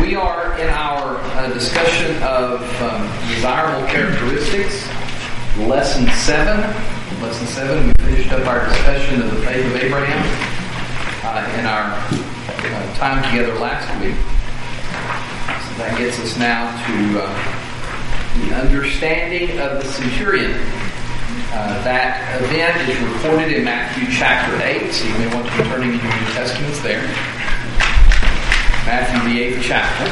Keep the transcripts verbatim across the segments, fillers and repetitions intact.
we are in our uh, discussion of um, desirable characteristics, lesson seven. Lesson seven, we finished up our discussion of the faith of Abraham uh, in our uh, time together last week. So that gets us now to uh, the understanding of the centurion. Uh, that event is recorded in Matthew chapter eight, so you may want to be turning in your New Testaments there. Matthew, the eighth chapter.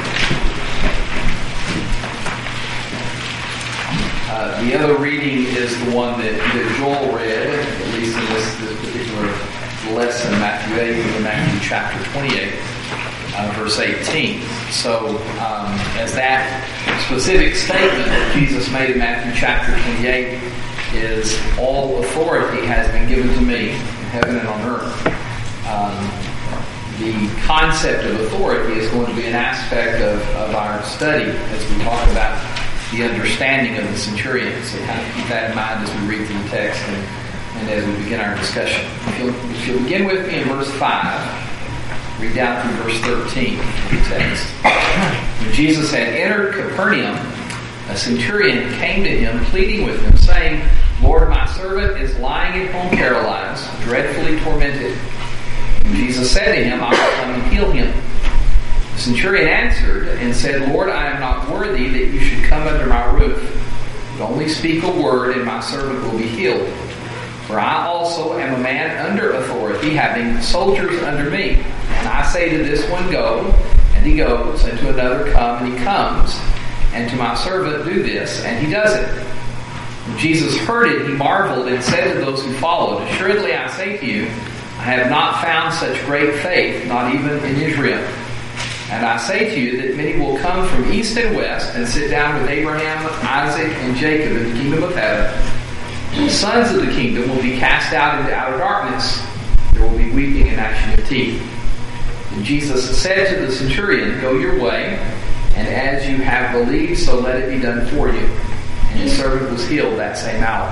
Uh, the other reading is the one that, that Joel read, at least in this, this particular lesson, Matthew eight, and Matthew chapter twenty-eight, uh, verse eighteen. So, um, as that specific statement that Jesus made in Matthew chapter twenty-eight is, all authority has been given to me in heaven and on earth. Um, The concept of authority is going to be an aspect of, of our study as we talk about the understanding of the centurion. So kind of keep that in mind as we read through the text and, and as we begin our discussion. If you'll, if you'll begin with me in verse five, read down through verse thirteen of the text. When Jesus had entered Capernaum, a centurion came to him, pleading with him, saying, "Lord, my servant is lying at home paralyzed, dreadfully tormented." And Jesus said to him, "I will come and heal him." The centurion answered and said, "Lord, I am not worthy that you should come under my roof, but only speak a word and my servant will be healed. For I also am a man under authority, having soldiers under me. And I say to this one, 'Go,' and he goes, and to another, 'Come,' and he comes, and to my servant, 'Do this,' and he does it." When Jesus heard it, he marveled and said to those who followed, "Assuredly I say to you, I have not found such great faith, not even in Israel. And I say to you that many will come from east and west and sit down with Abraham, Isaac, and Jacob in the kingdom of heaven. And the sons of the kingdom will be cast out into outer darkness. There will be weeping and gnashing of teeth." And Jesus said to the centurion, "Go your way, and as you have believed, so let it be done for you." And his servant was healed that same hour.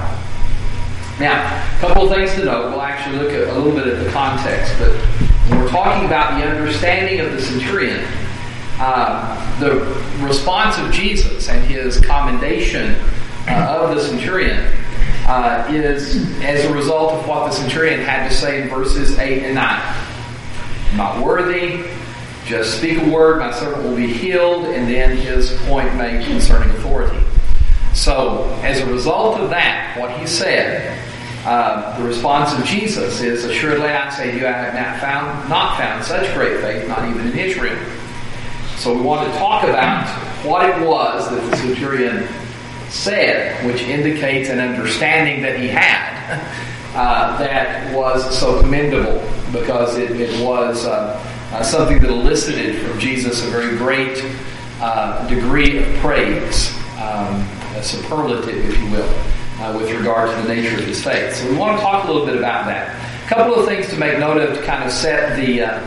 Now, a couple of things to note. We'll actually look at a little bit at the context, but when we're talking about the understanding of the centurion, uh, the response of Jesus and his commendation uh, of the centurion uh, is as a result of what the centurion had to say in verses eight and nine. "I'm not worthy, just speak a word, my servant will be healed," and then his point made concerning authority. So, as a result of that, what he said, uh, the response of Jesus is, "Assuredly I say to you, I have not found, not found such great faith, not even in Israel." So we want to talk about what it was that the centurion said, which indicates an understanding that he had uh, that was so commendable, because it, it was uh, uh, something that elicited from Jesus a very great uh, degree of praise. Um, a superlative, if you will, uh, with regard to the nature of his faith. So we want to talk a little bit about that. A couple of things to make note of to kind of set the, uh,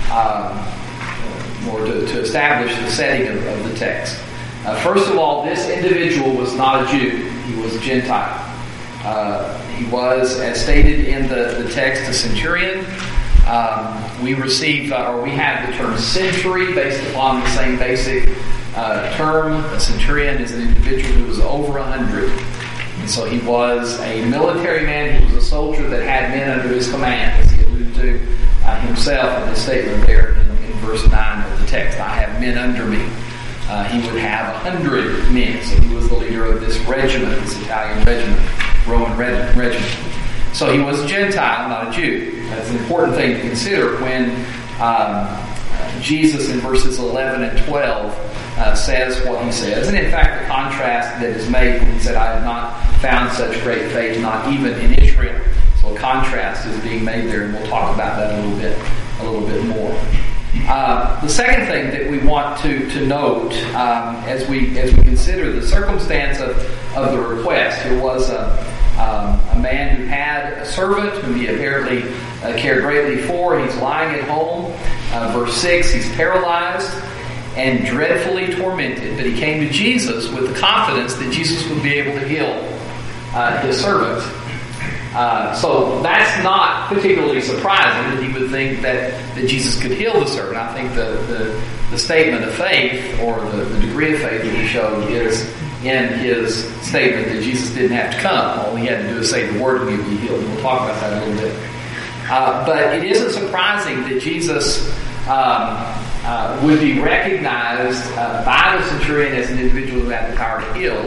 um, or to, to establish the setting of, of the text. Uh, first of all, this individual was not a Jew. He was a Gentile. Uh, he was, as stated in the, the text, a centurion. Um, we receive, uh, or we have the term century based upon the same basic Uh, term. A centurion is an individual who was over a hundred. And so he was a military man. He was a soldier that had men under his command, as he alluded to uh, himself in his statement there in, in verse nine of the text. "I have men under me." Uh, he would have a hundred men. So he was the leader of this regiment, this Italian regiment, Roman regiment. So he was a Gentile, not a Jew. That's an important thing to consider when um, Jesus in verses eleven and twelve Uh, says what he says. And in fact, the contrast that is made when he said, "I have not found such great faith, not even in Israel." So a contrast is being made there, and we'll talk about that a little bit, a little bit more. Uh, the second thing that we want to to note um, as we as we consider the circumstance of, of the request, here was a um, a man who had a servant whom he apparently uh, cared greatly for. He's lying at home. Uh, verse six, he's paralyzed and dreadfully tormented, but he came to Jesus with the confidence that Jesus would be able to heal uh, his servant. Uh, so that's not particularly surprising that he would think that, that Jesus could heal the servant. I think the, the, the statement of faith, or the, the degree of faith that he showed, is in his statement that Jesus didn't have to come. All he had to do is say the word and he would be healed. We'll talk about that a little bit. Uh, but it isn't surprising that Jesus um, uh, would be recognized uh, by the centurion as an individual who had the power to heal.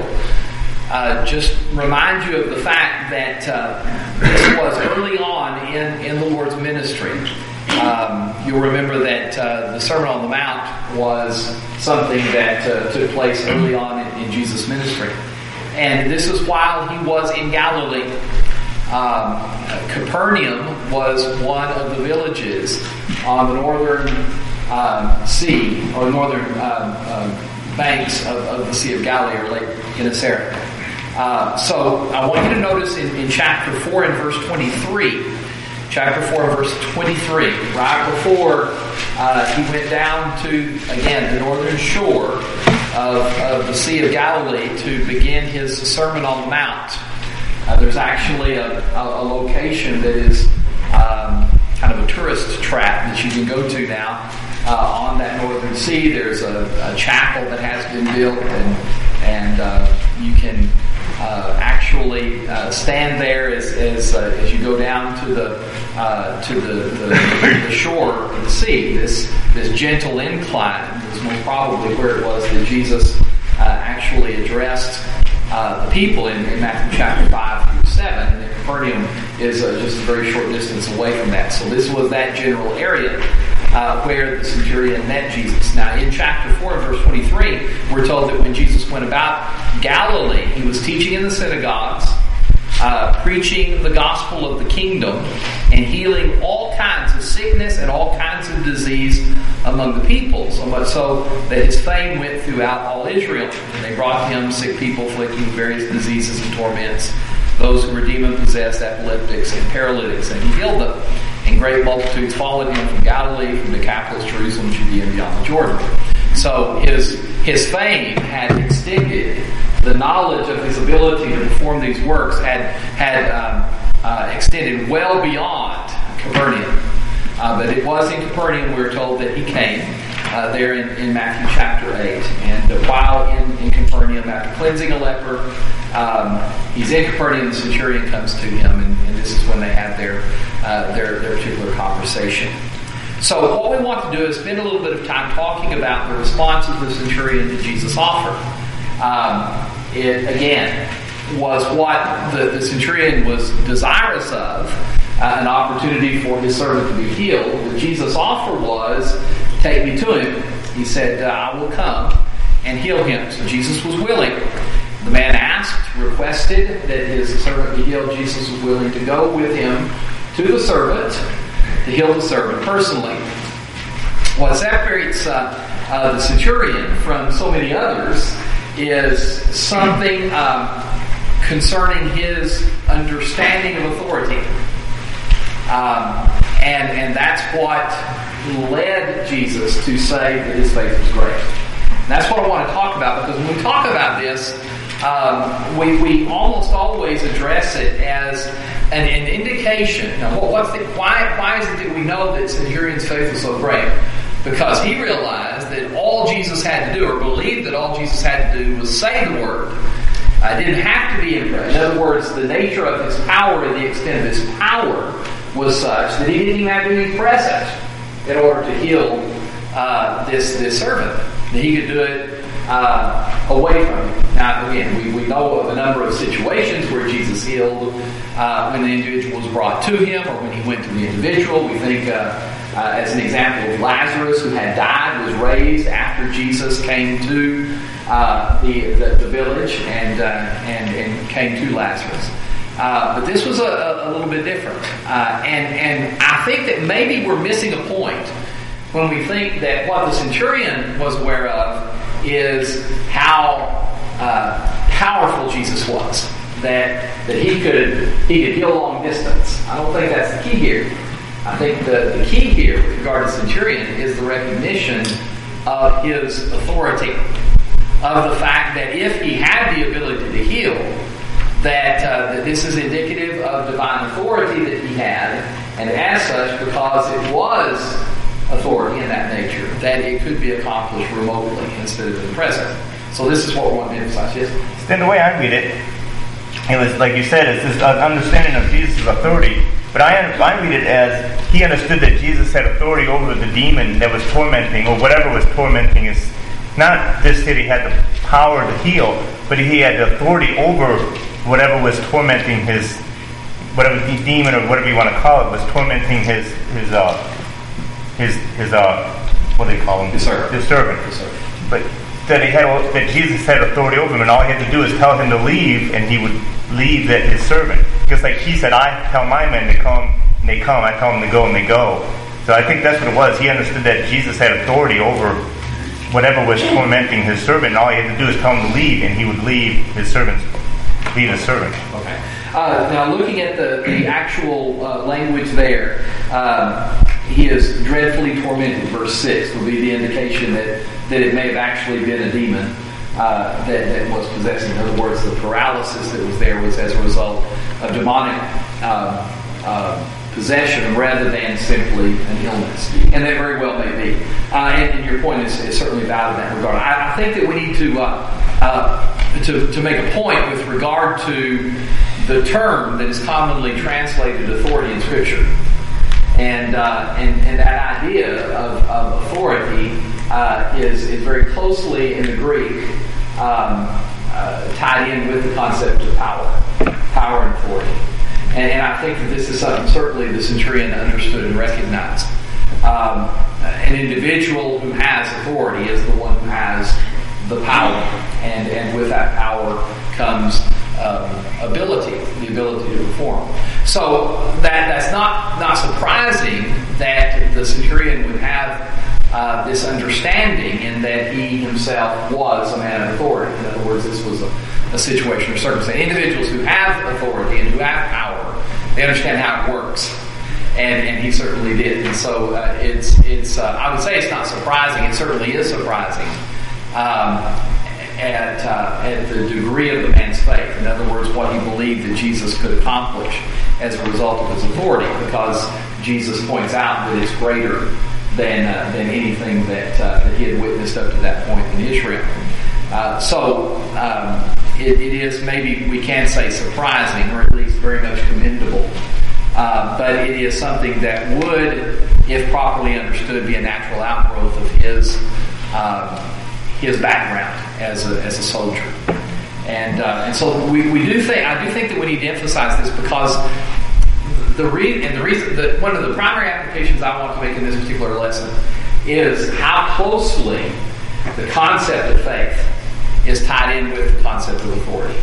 Uh, just remind you of the fact that uh, this was early on in, in the Lord's ministry. Um, you'll remember that uh, the Sermon on the Mount was something that uh, took place early on in, in Jesus' ministry. And this is while he was in Galilee. Um, Capernaum was one of the villages on the northern um, sea, or northern um, um, banks of, of the Sea of Galilee, or Lake Gennesaret. Uh, so I want you to notice in, in chapter four and verse twenty-three, chapter four and verse twenty-three, right before uh, he went down to, again, the northern shore of, of the Sea of Galilee to begin his Sermon on the Mount. Uh, there's actually a, a, a location that is um, kind of a tourist trap that you can go to now uh, on that northern sea. There's a, a chapel that has been built, and, and uh, you can Uh, actually uh, stand there as as, uh, as you go down to the uh, to the, the, the shore of the sea. This this gentle incline is most probably where it was that Jesus uh, actually addressed uh, the people in, in Matthew chapter five through seven. And Capernaum is uh, just a very short distance away from that. So this was that general area Uh, where the centurion met Jesus. Now, in chapter four, verse twenty-three, we're told that when Jesus went about Galilee, he was teaching in the synagogues, uh, preaching the gospel of the kingdom, and healing all kinds of sickness and all kinds of disease among the people, so much so that his fame went throughout all Israel. And they brought him sick people afflicted with various diseases and torments, those who were demon-possessed, epileptics, and paralytics, and he healed them. And great multitudes followed him from Galilee, from Decapolis, Jerusalem, Judea, and beyond the Jordan. So his his fame had extended. The knowledge of his ability to perform these works had had um, uh, extended well beyond Capernaum. Uh, but it was in Capernaum, we're told, that he came uh, there in, in Matthew chapter eight. And uh, while in, in Capernaum, after cleansing a leper, um, he's in Capernaum, the centurion comes to him, and, and this is when they have their Uh, their, their particular conversation. So what we want to do is spend a little bit of time talking about the responses the centurion to Jesus offered. Um, it, again, was what the, the centurion was desirous of, uh, an opportunity for his servant to be healed. What Jesus' offer was, take me to him. He said, uh, I will come and heal him. So Jesus was willing. The man asked, requested that his servant be healed. Jesus was willing to go with him to the servant, to heal the servant personally. What separates uh, uh, the centurion from so many others is something um, concerning his understanding of authority. Um, and, and that's what led Jesus to say that his faith was great. And that's what I want to talk about, because when we talk about this, um, we, we almost always address it as an, an indication. Now, what's the, why, why is it that we know that centurion's faith was so great? Because he realized that all Jesus had to do, or believed that all Jesus had to do, was say the word. Uh, it didn't have to be in prayer. In other words, the nature of his power and the extent of his power was such that he didn't even have to be present in order to heal uh, this, this servant. That he could do it uh, away from him. Now, again, we, we know of a number of situations where Jesus healed uh, when the individual was brought to him, or when he went to the individual. We think, uh, uh, as an example, of Lazarus, who had died, was raised after Jesus came to uh, the, the the village and uh, and and came to Lazarus. Uh, but this was a, a little bit different, uh, and and I think that maybe we're missing a point when we think that what the centurion was aware of is how uh, powerful Jesus was, that that he could he could heal long distance. I don't think that's the key here. I think the, the key here with regard to centurion is the recognition of his authority, of the fact that if he had the ability to heal, that, uh, that this is indicative of divine authority that he had, and as such, because it was authority in that nature, that it could be accomplished remotely instead of in present. So this is what we want to emphasize. Yes? Then the way I read it, it was, like you said, it's this understanding of Jesus' authority. But I, I read it as he understood that Jesus had authority over the demon that was tormenting, or whatever was tormenting his. Not just that he had the power to heal, but he had the authority over whatever was tormenting his, whatever the demon or whatever you want to call it was tormenting his his uh his his uh what do they call him? His servant. His servant. His servant. But that he had that Jesus had authority over him, and all he had to do is tell him to leave, and he would leave that his servant. Just like he said, I tell my men to come, and they come. I tell them to go, and they go. So I think that's what it was. He understood that Jesus had authority over whatever was tormenting his servant, and all he had to do is tell him to leave, and he would leave his servant's leave his servant. Okay. Uh, now, looking at the, the actual uh, language there, um, he is dreadfully tormented. Verse six would be the indication that, that it may have actually been a demon uh, that, that was possessing. In other words, the paralysis that was there was as a result of demonic uh, uh, possession rather than simply an illness. And that very well may be. Uh, and, and your point is, is certainly valid in that regard. I, I think that we need to... Uh, uh, To, to make a point with regard to the term that is commonly translated authority in Scripture. And uh, and, and that idea of, of authority uh, is, is very closely in the Greek um, uh, tied in with the concept of power, power and authority. And, and I think that this is something certainly the centurion understood and recognized. Um, an individual who has authority is the one who has the power, and, and with that power comes um, ability, the ability to perform. So that that's not, not surprising that the centurion would have uh, this understanding in that he himself was a man of authority. In other words, this was a, a situation or circumstance. Individuals who have authority and who have power, they understand how it works. And, and he certainly did. And so uh, it's, it's uh, I would say it's not surprising. It certainly is surprising. Um, at, uh, at the degree of the man's faith. In other words, what he believed that Jesus could accomplish as a result of his authority, because Jesus points out that it's greater than uh, than anything that, uh, that he had witnessed up to that point in Israel. Uh, so um, it, it is maybe we can say surprising, or at least very much commendable. Uh, but it is something that would, if properly understood, be a natural outgrowth of his um, his background as a as a soldier, and uh, and so we, we do think I do think that we need to emphasize this, because the re- and the reason that one of the primary applications I want to make in this particular lesson is how closely the concept of faith is tied in with the concept of authority.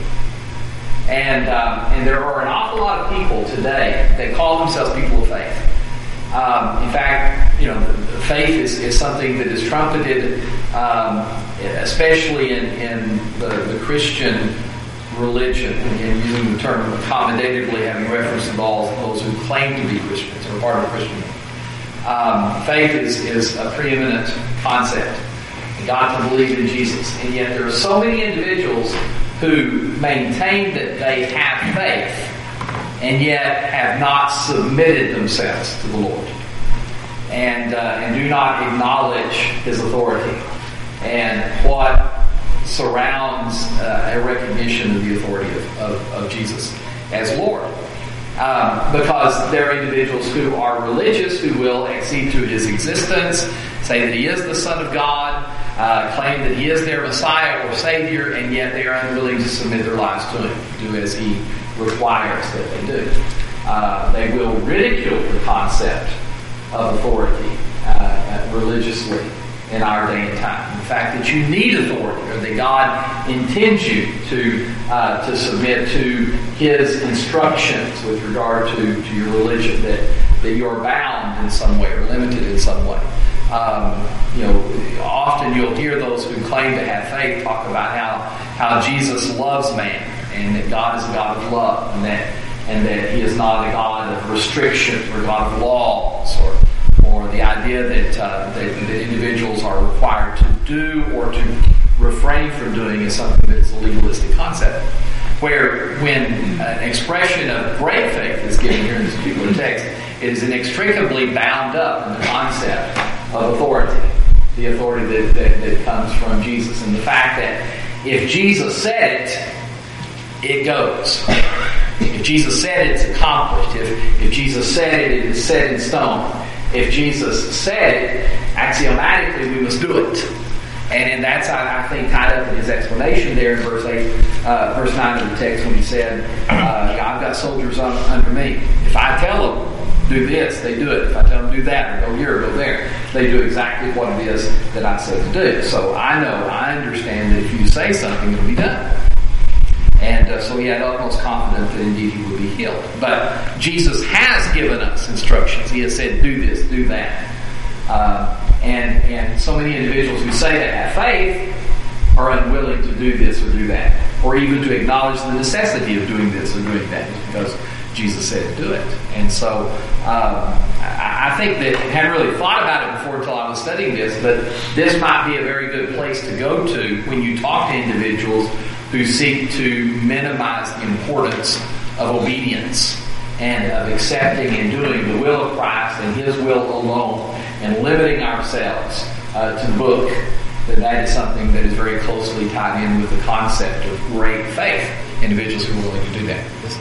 And um, and there are an awful lot of people today that call themselves people of faith. Um, in fact, you know, faith is, is something that is trumpeted, um, especially in, in the, the Christian religion, and using the term accommodatively, having reference to all those who claim to be Christians or part of Christendom. Um, faith is, is a preeminent concept. God to believe in Jesus. And yet there are so many individuals who maintain that they have faith and yet have not submitted themselves to the Lord, and uh, and do not acknowledge His authority and what surrounds uh, a recognition of the authority of, of, of Jesus as Lord. Um, because there are individuals who are religious, who will accede to His existence, say that He is the Son of God, uh, claim that He is their Messiah or Savior, and yet they are unwilling to submit their lives to Him, do as He requires that they do. Uh, they will ridicule the concept of authority uh, religiously in our day and time. The fact that you need authority, or that God intends you to uh, to submit to His instructions with regard to, to your religion, that, that you're bound in some way or limited in some way. Um, you know, often you'll hear those who claim to have faith talk about how, how Jesus loves man, and that God is a God of love, and that and that He is not a God of restrictions or a God of laws, or or the idea that, uh, that that individuals are required to do or to refrain from doing is something that is a legalistic concept. Where when an expression of great faith is given here in this particular text, it is inextricably bound up in the concept of authority, the authority that, that, that comes from Jesus, and the fact that if Jesus said it, it goes. If Jesus said it, it's accomplished. If, if Jesus said it, it is set in stone. If Jesus said it, axiomatically we must do it. And, and that's, I, I think, tied up in his explanation there in verse eight, uh, verse nine of the text when he said, uh, yeah, I've got soldiers on, under me. If I tell them, do this, they do it. If I tell them, do that, or go here, or go there, they do exactly what it is that I say to do. So I know, I understand that if you say something, it'll be done. And uh, so he had utmost confidence that indeed he would be healed. But Jesus has given us instructions. He has said, do this, do that. Uh, and and so many individuals who say they have faith are unwilling to do this or do that, or even to acknowledge the necessity of doing this or doing that, because Jesus said do it. And so um, I, I think that I hadn't really thought about it before until I was studying this, but this might be a very good place to go to when you talk to individuals who seek to minimize the importance of obedience and of accepting and doing the will of Christ and His will alone, and limiting ourselves uh, to the book. That that is something that is very closely tied in with the concept of great faith. Individuals who are willing to do that. Yes.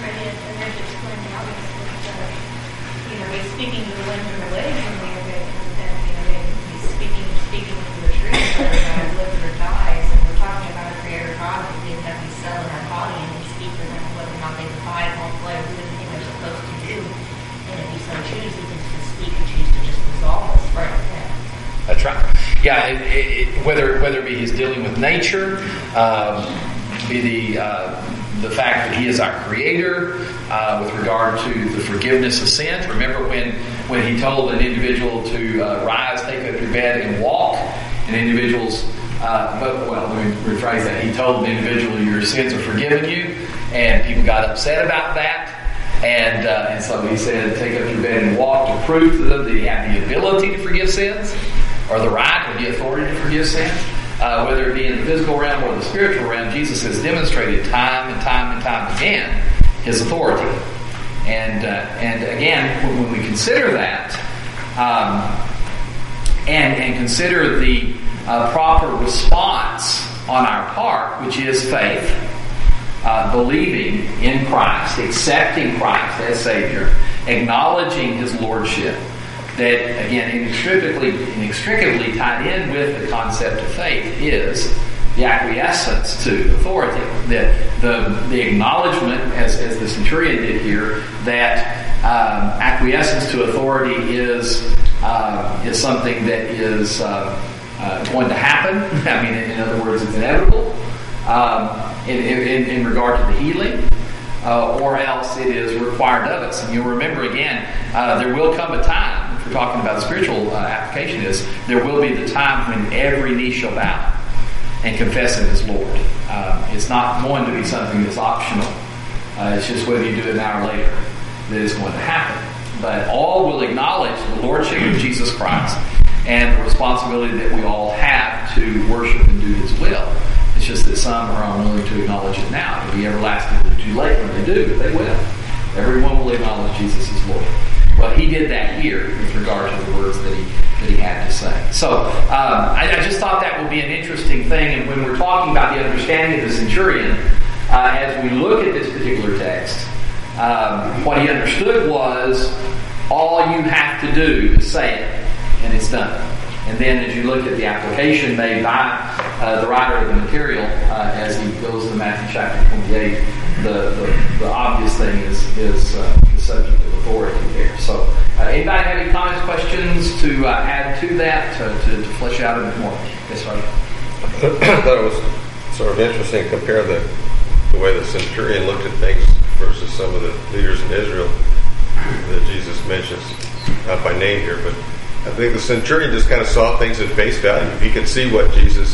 You know, he's speaking to the wind and the waves, and we are he's speaking, speaking to the trees, whether God lives or dies, and we're talking about a creator God and things that we sell in our body, and we speak to them whether or not they divide, multiply, or do anything they're supposed to do. And if you so choose, you can just speak and choose to just resolve us right there. That's right. Yeah, it, it, whether whether it be His dealing with nature, um, be the uh, the fact that He is our Creator, uh, with regard to the forgiveness of sins. Remember when when He told an individual to uh, rise, take up your bed, and walk, and individuals. Uh, but, well, let me rephrase that. He told the individual, your sins are forgiven you, and people got upset about that. And uh, and so He said, take up your bed and walk, to prove to them that He had the ability to forgive sins, or the right or the authority to forgive sins. Uh, whether it be in the physical realm or the spiritual realm, Jesus has demonstrated time and time and time again His authority. And uh, and again, when, when we consider that, um, and and consider the uh, proper response on our part, which is faith, uh, believing in Christ, accepting Christ as Savior, acknowledging His Lordship, that, again, inextricably, inextricably tied in with the concept of faith is the acquiescence to authority. The, the, the acknowledgement, as, as the centurion did here, that um, acquiescence to authority is uh, is something that is uh, uh, going to happen. I mean, in other words, it's inevitable um, in, in, in regard to the healing. Uh, or else it is required of us. And you'll remember again, uh, there will come a time, if we're talking about the spiritual uh, application, is there will be the time when every knee shall bow and confess Him as Lord. Uh, it's not going to be something that's optional. Uh, it's just whether you do it now or later that is going to happen. But all will acknowledge the Lordship of Jesus Christ and the responsibility that we all have to worship and do His will. It's just that some are unwilling to acknowledge it now. It'll be everlastingly too late when they do, but they will. Everyone will acknowledge Jesus as Lord. Well, He did that here with regard to the words that He that he had to say. So um, I, I just thought that would be an interesting thing. And when we're talking about the understanding of the centurion, uh, as we look at this particular text, um, what he understood was all you have to do is say it, and it's done. And then as you look at the application made by uh, the writer of the material, uh, as he goes to Matthew chapter twenty-eight, the, the, the obvious thing is, is uh, the subject of authority there. So uh, anybody have any comments, questions to uh, add to that, to, to, to flesh out a bit more? Yes, sir. I thought it was sort of interesting to compare the, the way the centurion looked at things versus some of the leaders in Israel that Jesus mentions, not by name here, but I think the centurion just kind of saw things at face value. He could see what Jesus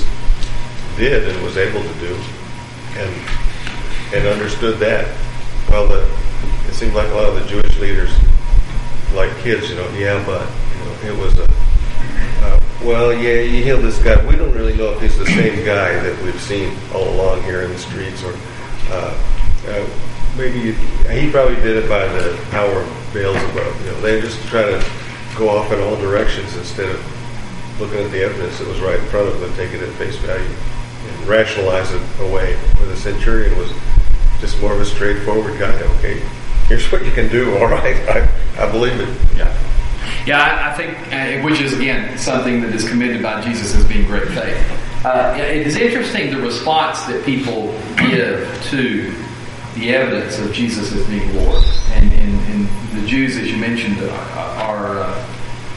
did and was able to do, and and understood that. Well, the, it seemed like a lot of the Jewish leaders, like kids, you know, yeah, but you know, it was a uh, well, yeah, you healed this guy. We don't really know if he's the same guy that we've seen all along here in the streets, or uh, uh, maybe he probably did it by the power of Beelzebub. You know, they just try to go off in all directions instead of looking at the evidence that was right in front of them and take it at face value and rationalize it away. Where the centurion was just more of a straightforward guy. Okay, here's what you can do. All right, I, I believe it. Yeah. Yeah, I, I think, uh, which is, again, something that is commended by Jesus as being great faith. Uh, it is interesting the response that people give to the evidence of Jesus as being Lord. And, and, and the Jews, as you mentioned, are, are uh,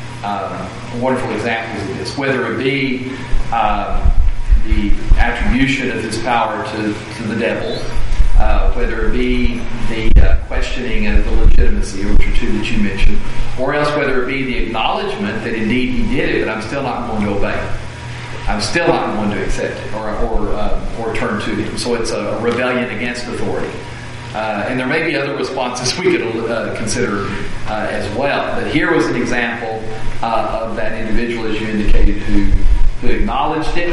uh, wonderful examples of this. Whether it be uh, the attribution of his power to, to the devil, Uh, whether it be the uh, questioning of the legitimacy, which are two that you mentioned, or else whether it be the acknowledgement that indeed he did it, but I'm still not going to obey. I'm still not going to accept it or or, uh, or turn to him. So it's a rebellion against authority. Uh, and there may be other responses we could uh, consider uh, as well. But here was an example uh, of that individual, as you indicated, who, who acknowledged it,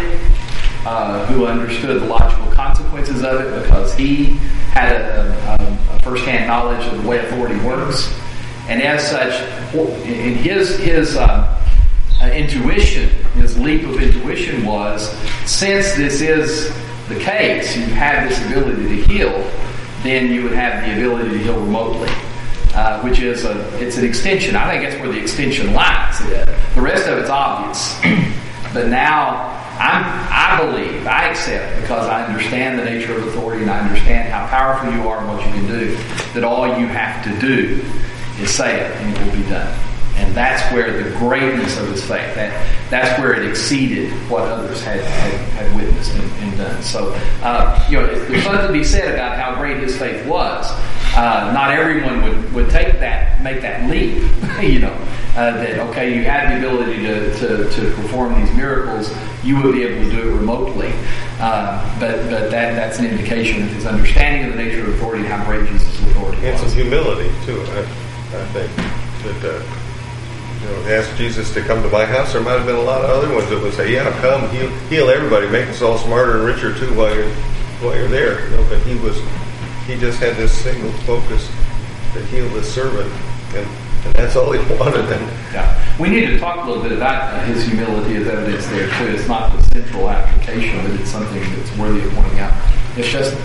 Uh, who understood the logical consequences of it because he had a, a, a first-hand knowledge of the way authority works, and as such, in his his uh, uh, intuition, his leap of intuition was, since this is the case, you have this ability to heal, then you would have the ability to heal remotely, uh, which is a it's an extension. I think that's where the extension lies. The rest of it's obvious, but now. I'm, I believe, I accept, because I understand the nature of authority and I understand how powerful you are and what you can do, that all you have to do is say it and it will be done. And that's where the greatness of his faith, that, that's where it exceeded what others had, had, had witnessed and, and done. So, uh, you know, there's something to be said about how great his faith was. Uh, not everyone would, would take that, make that leap, you know, uh, that, okay, you had the ability to, to, to perform these miracles, you would be able to do it remotely. Uh, but but that that's an indication of his understanding of the nature of authority and how great Jesus' authority was. And some humility, too, I, I think. That, uh, you know, ask Jesus to come to my house. There might have been a lot of other ones that would say, yeah, come, heal, heal everybody, make us all smarter and richer, too, while you're, while you're there. You know, but he was, he just had this single focus to heal the servant, and And that's all he wanted. And yeah. We need to talk a little bit about his humility as evidence there, too. It's not the central application, but it's something that's worthy of pointing out. Yes, Justin?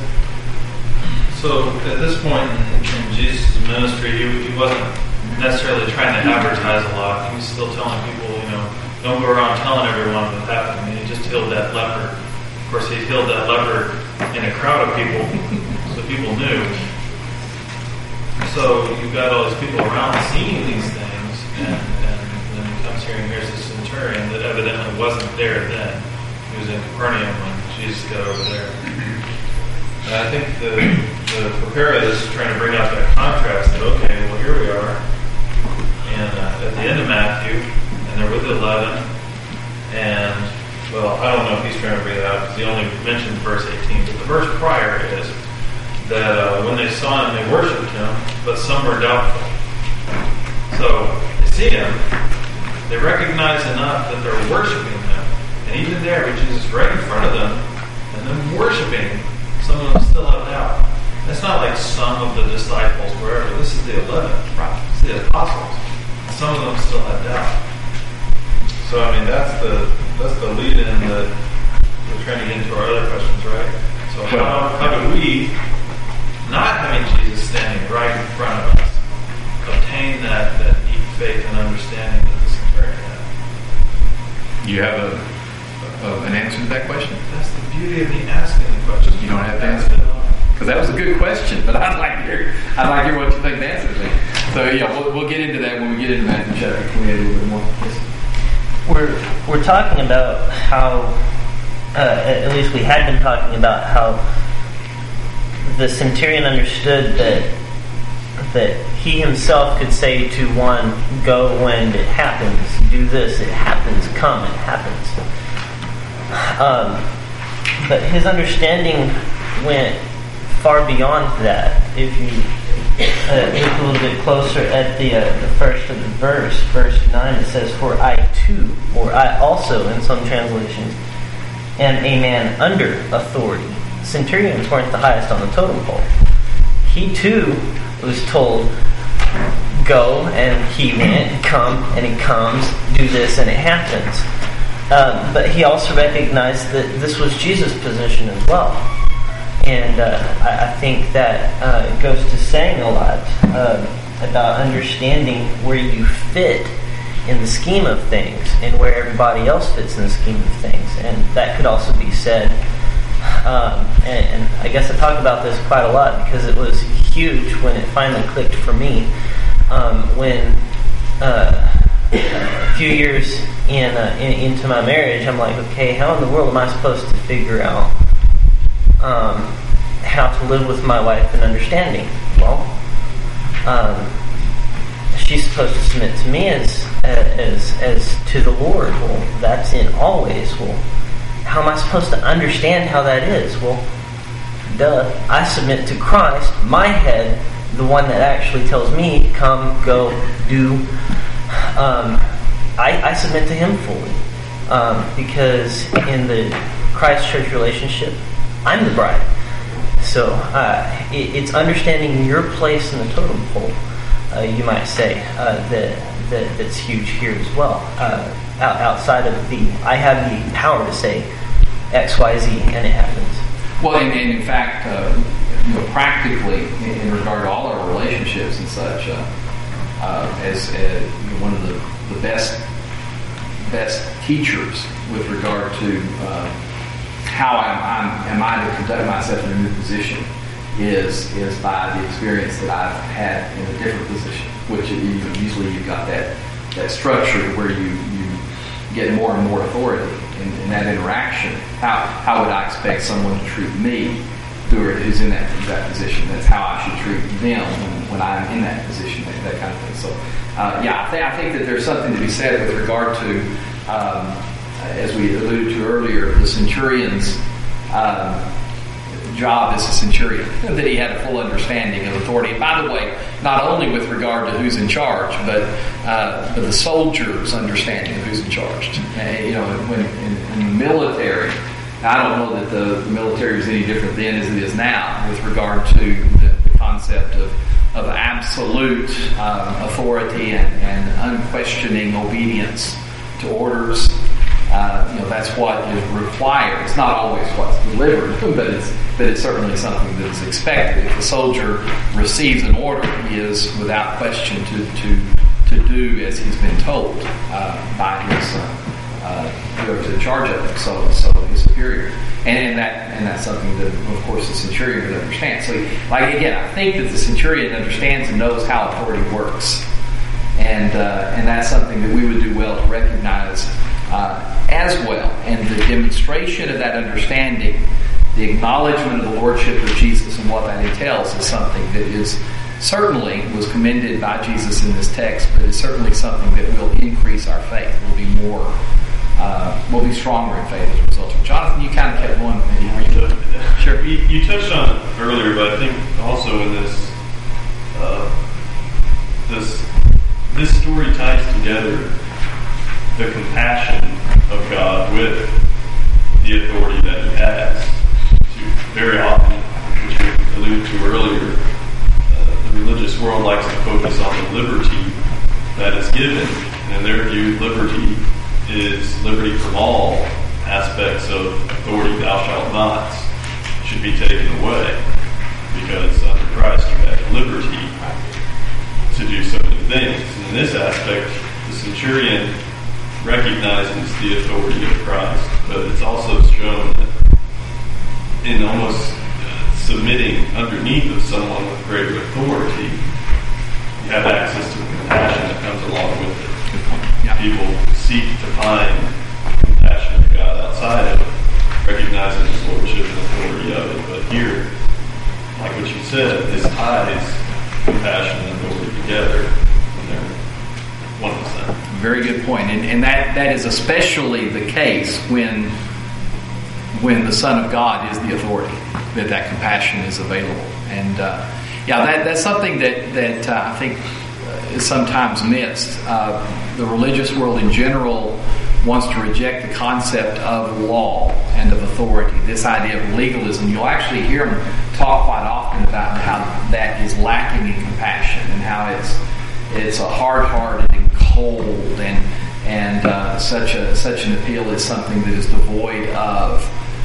So, at this point in, in Jesus' ministry, he, he wasn't necessarily trying to advertise a lot. He was still telling people, you know, don't go around telling everyone what happened. I mean, he just healed that leper. Of course, he healed that leper in a crowd of people, so people knew. So you've got all these people around seeing these things, and, and then he comes here and here's the centurion that evidently wasn't there then. He was in Capernaum when Jesus got over there. And I think the, the preparer of this is trying to bring out that contrast that, okay, well, here we are, and uh, at the end of Matthew, and they're with the eleven, and, well, I don't know if he's trying to bring it out because he only mentioned verse eighteen, but the verse prior is that uh, when they saw him, they worshipped him, but some were doubtful. So they see him, they recognize enough that they're worshiping him, and even there, which is right in front of them, and them worshiping, some of them still have doubt. It's not like some of the disciples, wherever. This is the eleven, right? It's the apostles. Some of them still have doubt. So I mean, that's the that's the lead-in that we're trying to get into our other questions, right? So how how do we, not having Jesus standing right in front of us, obtain that, that deep faith and understanding that the centurion had? You have a, a an answer to that question? That's the beauty of me asking the question. You don't have to answer it. Because that was a good question, but I'd like to hear, I'd like to hear what you think the answer is. So yeah, we'll, we'll get into that when we get into Matthew chapter twenty-eight a little bit more. Yes. We're we're talking about how, uh, at least we had been talking about how the centurion understood that that he himself could say to one, go when it happens, do this, it happens, come, it happens. Um, but his understanding went far beyond that. If you uh, look a little bit closer at the, uh, the first of the verse, verse nine, it says, for I too, or I also in some translations, am a man under authority, centurions weren't the highest on the totem pole. He too was told, go, and he went, come, and he comes, do this, and it happens. Um, but he also recognized that this was Jesus' position as well. And uh, I, I think that uh, goes to saying a lot uh, about understanding where you fit in the scheme of things and where everybody else fits in the scheme of things. And that could also be said, um, and, and I guess I talk about this quite a lot because it was huge when it finally clicked for me. Um, when uh, a few years in, uh, in into my marriage, I'm like, okay, how in the world am I supposed to figure out um, how to live with my wife in understanding? Well, um, she's supposed to submit to me as as as to the Lord. Well, that's in all ways. Well, how am I supposed to understand how that is? Well, duh. I submit to Christ, my head, the one that actually tells me, come, go, do. Um, I, I submit to Him fully. Um, because in the Christ-church relationship, I'm the bride. So uh, it, it's understanding your place in the totem pole, uh, you might say, uh, that, that that's huge here as well. Uh, out, outside of the, I have the power to say X, Y, Z, and it happens. Well, and, and in fact, uh, you know, practically, in, in regard to all our relationships and such, uh, uh, as uh, you know, one of the, the best best teachers with regard to uh, how I'm, I'm, am I to conduct myself in a new position is is by the experience that I've had in a different position, which you know, usually you've got that that structure where you, you get more and more authority in, in that interaction. How how would I expect someone to treat me who are, who's in that that position? That's how I should treat them when, when I'm in that position, that, that kind of thing. So, uh, yeah, I, th- I think that there's something to be said with regard to, um, as we alluded to earlier, the centurion's um, job as a centurion, that he had a full understanding of authority. And by the way, not only with regard to who's in charge, but uh, but the soldier's understanding of who's in charge. Uh, you know, when in, in the military, I don't know that the, the military is any different then as it is now with regard to the, the concept of of absolute um, authority and, and unquestioning obedience to orders. Uh, you know, that's what is required. It's not always what's delivered, but it's but it's certainly something that is expected. If a soldier receives an order, he is without question to to, to do as he's been told uh, by his uh, uh, whoever's in charge of him, so so his superior. And that and that's something that, of course, the centurion would understand. So, like again, I think that the centurion understands and knows how authority works, and uh, and that's something that we would do well to recognize uh, as well. And the demonstration of that understanding, the acknowledgement of the lordship of Jesus and what that entails, is something that is certainly was commended by Jesus in this text, but is certainly something that will increase our faith. Will be more. Uh, we'll be stronger in faith as a result. Jonathan, you kind of kept going. You sure. You, you touched on it earlier, but I think also in this, uh, this, this story ties together the compassion of God with the authority that He has. To very often, which we alluded to earlier, uh, the religious world likes to focus on the liberty that is given, and in their view, liberty is liberty from all aspects of authority thou shalt not should be taken away, because under Christ you have liberty to do so many things. And in this aspect, the centurion recognizes the authority of Christ, but it's also shown that in almost submitting underneath of someone with greater authority, you have access to the compassion that comes along with it. Yeah. People seek to find compassion of God outside of it, recognizing His lordship and authority of it. But here, like what you said, this ties compassion and authority together, and they're one and the same. Very good point. And, and that, that is especially the case when when the Son of God is the authority, that that compassion is available. And uh, yeah, that, that's something that, that uh, I think is sometimes missed. Uh, the religious world in general wants to reject the concept of law and of authority, this idea of legalism. You'll actually hear him talk quite often about how that is lacking in compassion and how it's it's a hard-hearted and cold and and uh, such a such an appeal is something that is devoid of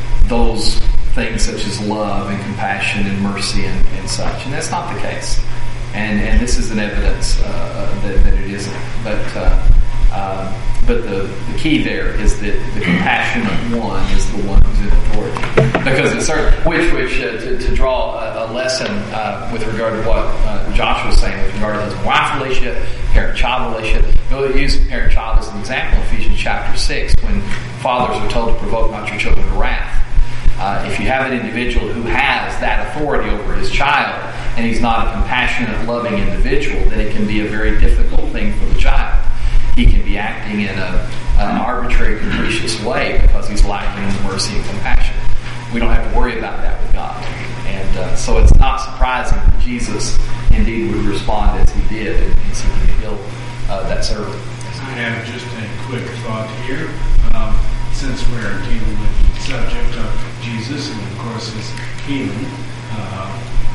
those things such as love and compassion and mercy and, and such. And that's not the case. And and this is an evidence uh, that, that it isn't. But uh, uh, but the, the key there is that the compassionate one is the one who's in authority. Because it's certain, which which uh, to, to draw a, a lesson uh, with regard to what uh, Josh was saying with regard to husband-wife relationship, parent-child relationship. We'll use parent-child as an example in Ephesians chapter six, when fathers are told to provoke not your children to wrath. Uh, if you have an individual who has that authority over his child, and he's not a compassionate, loving individual, then it can be a very difficult thing for the child. He can be acting in a, an arbitrary, capricious way because he's lacking in mercy and compassion. We don't have to worry about that with God. And uh, so it's not surprising that Jesus indeed would respond as he did in, in seeking to heal uh, that servant. I have just a quick thought here. Um, since we're dealing with the subject of Jesus and, of course, his healing, uh,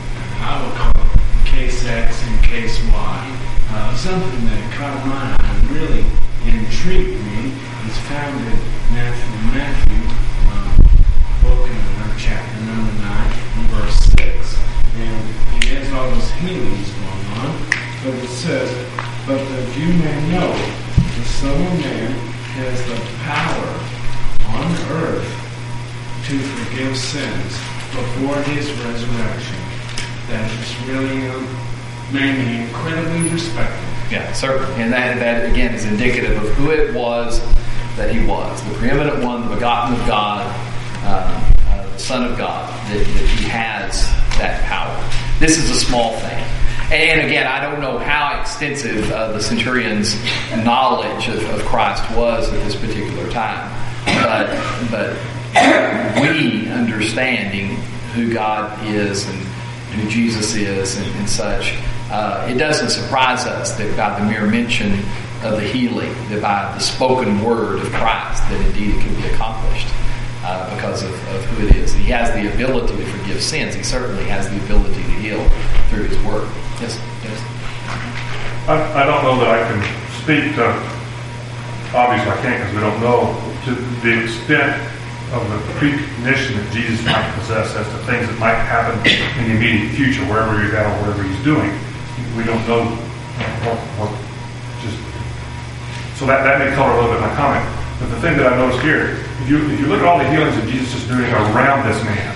I will call it case X and case Y. Uh, something that caught my eye and really intrigued me is found in Matthew, Matthew um, book in uh, chapter number nine, verse six. And he has all those healings going on. But it says, but that you may know the Son of Man has the power on earth to forgive sins before his resurrection. That is really um, made me incredibly respectful. Yeah, certainly. And that, that, again, is indicative of who it was that he was. The preeminent one, the begotten of God, uh, uh, the Son of God, that, that he has that power. This is a small thing. And again, I don't know how extensive uh, the centurion's knowledge of, of Christ was at this particular time. But, but we understanding who God is and who Jesus is and, and such, uh, it doesn't surprise us that by the mere mention of the healing, that by the spoken word of Christ, that indeed it can be accomplished uh, because of, of who it is. He has the ability to forgive sins. He certainly has the ability to heal through his word. Yes? Yes? I, I don't know that I can speak to, obviously I can't because we don't know, to the extent of the precognition that Jesus might possess as to things that might happen in the immediate future, wherever he's at or whatever he's doing. We don't know what, what just so that, that may color a little bit my comment. But the thing that I noticed here, if you if you look at all the healings that Jesus is doing around this man,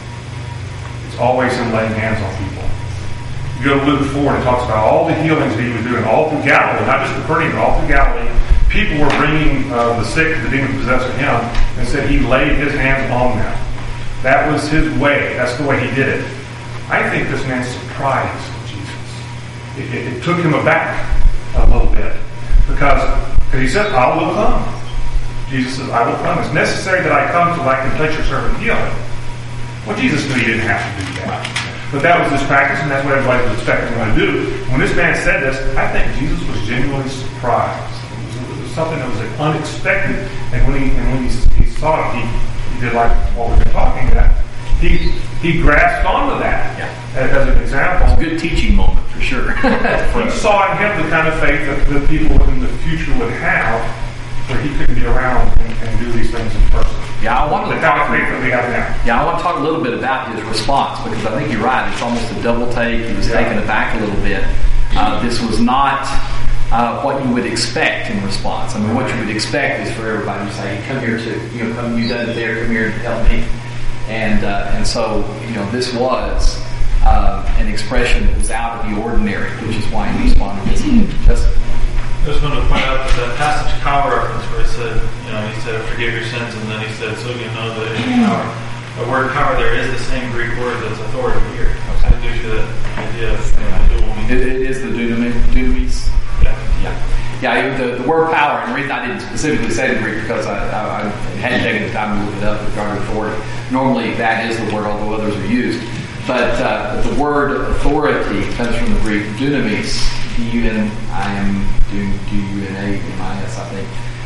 it's always him laying hands on people. You go to Luke four and it talks about all the healings that he was doing all through Galilee, not just Capernaum, but all through Galilee. People were bringing uh, the sick, the demon possessed of him, and said he laid his hands on them. That was his way. That's the way he did it. I think this man surprised Jesus. It, it, it took him aback a little bit. Because cause he said, I will come. Jesus says, I will come. It's necessary that I come so that I can touch your servant and heal him. Well, Jesus knew he didn't have to do that. But that was his practice, and that's what everybody was expecting him to do. When this man said this, I think Jesus was genuinely surprised. Something that was unexpected, and when he and when he, he saw it, he, he did like what we've been talking about. He he grasped onto that yeah. as, as an example. It's a good teaching moment for sure. He saw in him the kind of faith that the people in the future would have, where he could be around and, and do these things in person. Yeah, I want to the talk. kind of faith that we have now. Yeah, I want to talk a little bit about his response because I think you're right. It's almost a double take. He was Yeah. taken aback a little bit. Uh, this was not. Uh, what you would expect in response. I mean, what you would expect is for everybody to say, "Come here too. You know, come. You done it there. Come here and help me." And uh, and so, you know, this was uh, an expression that was out of the ordinary, which is why he responded as he did. Just I just wanted to point out that that passage power reference where he said, you know, he said, "Forgive your sins," and then he said, "So you know that in power." The word "power" there is the same Greek word that's authority here. So it gives you the idea of you know, dual meaning. it, it is the dunamis. dunamis. Yeah. Yeah, yeah. The, the word "power," and the reason I didn't specifically say it in Greek because I, I, I hadn't taken the time to look it up with regard to authority. Normally, that is the word, although others are used. But uh, the word authority comes from the Greek dunamis, D U N I M D U N A M I S, I think.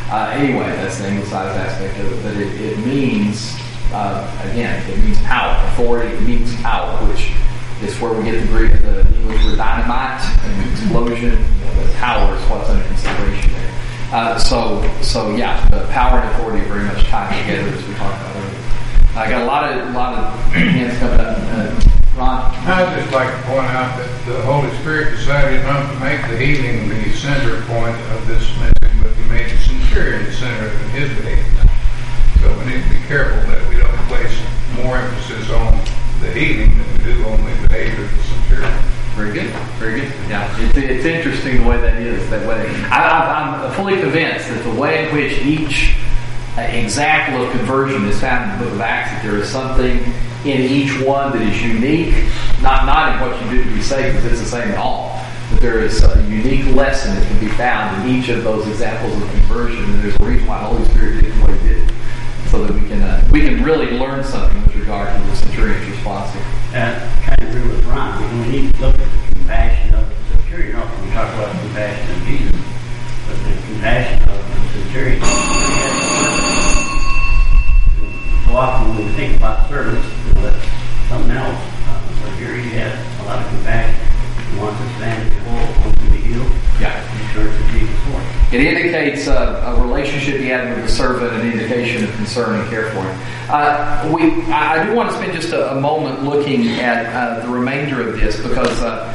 Uh, anyway, that's the anglicized aspect of it, but it, it means, uh, again, it means power, authority, it means power, which is where we get the Greek, the English for dynamite and explosion. The power is what's under consideration there. Uh, so, so yeah, the power and authority are very much tied together, as we talked about earlier. I got a lot of, a lot of hands coming up. Uh, Ron? I'd just like to point out that the Holy Spirit decided not to make the healing the center point of this message, but he made the centurion the center of his behavior. So we need to be careful that we don't place more emphasis on the healing than we do on the behavior of the centurion. Very good, very good. Yeah, it's, it's interesting the way that is. That way, I, I'm fully convinced that the way in which each example of conversion is found in the Book of Acts, that there is something in each one that is unique, not not in what you do to be saved, because it's the same in all, but there is a unique lesson that can be found in each of those examples of conversion, and there's a reason why the Holy Spirit did what He did, so that we can uh, we can really learn something with regard to the centurion's response here. Uh, kind of agree with Ron. We need to look at the compassion of the centurion. Often we talk about the compassion of Jesus, but the compassion of the centurion. So often when we think about service, you know, that's something else. Uh, but here he has a lot of compassion. He wants this man to be whole, wants him to heal. Yeah. He turns to Jesus for it. It indicates uh, a relationship he had with the servant, an indication of concern and care for him. Uh, we, I, I do want to spend just a, a moment looking at uh, the remainder of this, because uh,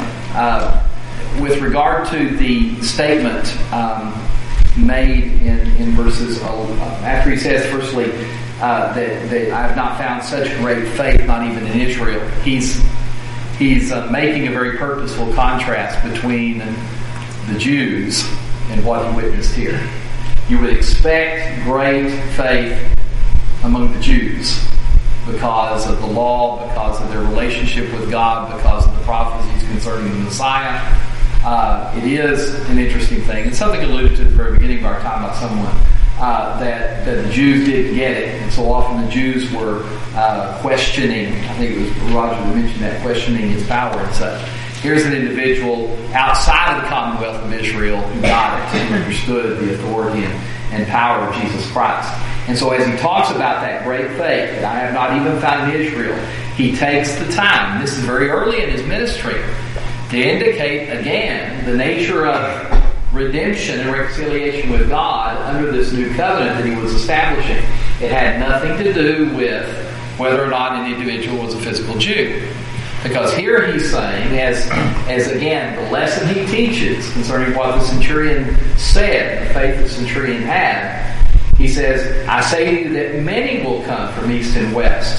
uh, with regard to the statement um, made in, in verses, uh, after he says, firstly, uh, that, that I have not found such great faith, not even in Israel, he's, he's uh, making a very purposeful contrast between the Jews and what he witnessed here. You would expect great faith among the Jews because of the law, because of their relationship with God, because of the prophecies concerning the Messiah. Uh, it is an interesting thing. It's something alluded to at the very beginning of our time by someone, uh, that, that the Jews didn't get it. And so often the Jews were uh, questioning, I think it was Roger who mentioned that, questioning his power and such. Here's an individual outside of the Commonwealth of Israel who got it, who understood the authority and, and power of Jesus Christ. And so as he talks about that great faith that I have not even found in Israel, he takes the time, this is very early in his ministry, to indicate again the nature of redemption and reconciliation with God under this new covenant that he was establishing. It had nothing to do with whether or not an individual was a physical Jew. Because here he's saying, as, as again, the lesson he teaches concerning what the centurion said, the faith the centurion had, he says, I say to you that many will come from east and west.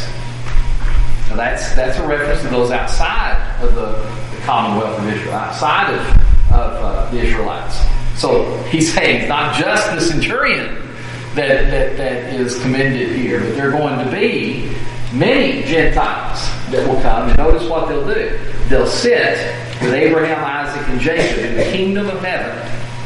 Now that's that's a reference to those outside of the, the Commonwealth of Israel, outside of, of uh, the Israelites. So he's saying it's not just the centurion that, that, that is commended here, but there are going to be many Gentiles that will come, and notice what they'll do. They'll sit with Abraham, Isaac, and Jacob in the kingdom of heaven.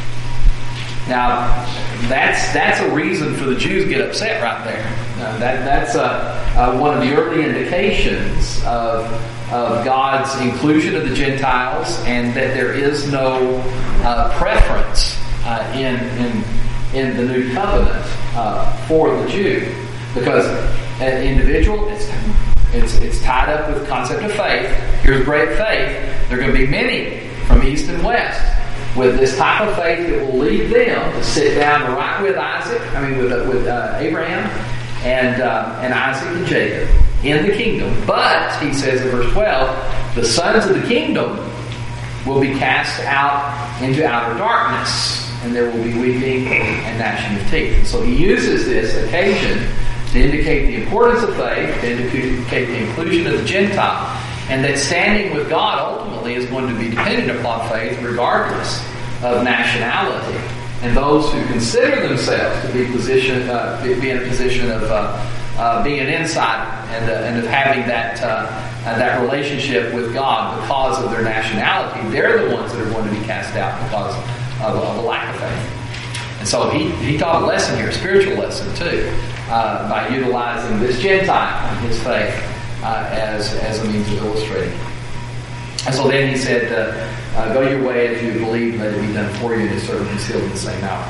Now, that's that's a reason for the Jews to get upset right there. Uh, that that's uh, uh, one of the early indications of of God's inclusion of the Gentiles, and that there is no uh, preference uh, in in in the new covenant uh, for the Jew, because an individual, it's, it's it's tied up with the concept of faith. Here's great faith. There are going to be many from east and west with this type of faith that will lead them to sit down right with Isaac, I mean with with uh, Abraham and uh, and Isaac and Jacob in the kingdom. But he says in verse twelve, the sons of the kingdom will be cast out into outer darkness, and there will be weeping and gnashing of teeth. And so he uses this occasion to indicate the importance of faith, to indicate the inclusion of the Gentile, and that standing with God ultimately is going to be dependent upon faith regardless of nationality. And those who consider themselves to be position, uh, be in a position of uh, uh, being an insider and, uh, and of having that uh, uh, that relationship with God because of their nationality, they're the ones that are going to be cast out because of, of a lack of faith. And so he, he taught a lesson here, a spiritual lesson too, uh, by utilizing this Gentile and his faith uh, as, as a means of illustrating. And so then he said, uh, uh, go your way as you believe, let it be done for you, and his servant be sealed in the same hour.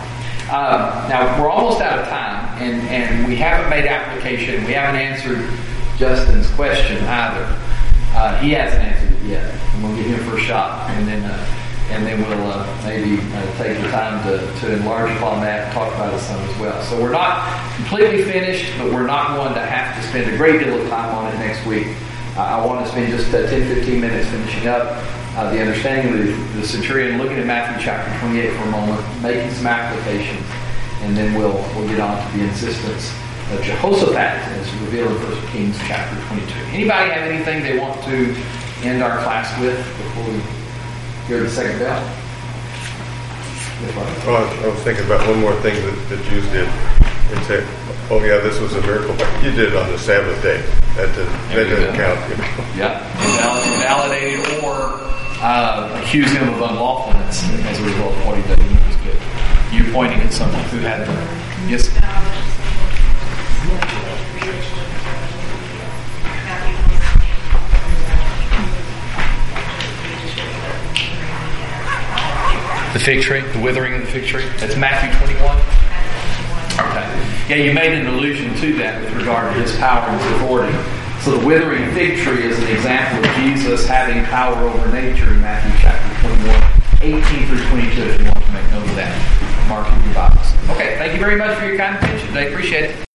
Um, now, we're almost out of time, and, and we haven't made application. We haven't answered Justin's question either. Uh, he hasn't answered it yet. And we'll give him first shot, and then uh, and then we'll uh, maybe uh, take the time to, to enlarge upon that and talk about it some as well. So we're not completely finished, but we're not going to have to spend a great deal of time on it next week. Uh, I want to spend just uh, ten to fifteen minutes finishing up uh, the understanding of the, the centurion, looking at Matthew chapter twenty-eight for a moment, making some applications, and then we'll we'll get on to the insistence of Jehoshaphat as revealed in First Kings chapter twenty-two. Anybody have anything they want to end our class with before we hear the second bell? Well, I was thinking about one more thing that the Jews did. They said, oh yeah, this was a miracle, but you did it on the Sabbath day. That doesn't, that doesn't count. Yeah, invalidated or uh, accused him of unlawfulness as a result of what he did. It was good. You pointing at someone who had the... Yes? The fig tree, the withering of the fig tree. That's Matthew twenty-one. Okay. Yeah, you made an allusion to that with regard to his power and his authority. So the withering fig tree is an example of Jesus having power over nature in Matthew chapter twenty-one, eighteen through twenty-two, if you want to make note of that. Mark in your Bibles. Okay, thank you very much for your kind attention today. Appreciate it.